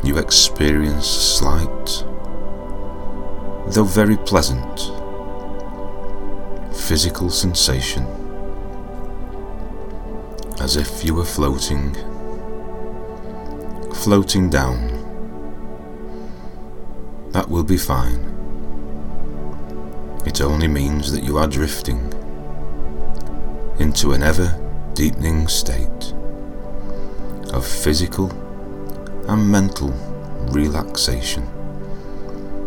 you experience a slight, though very pleasant, physical sensation, as if you were floating down. That will be fine. It only means that you are drifting into an ever-deepening state of physical and mental relaxation.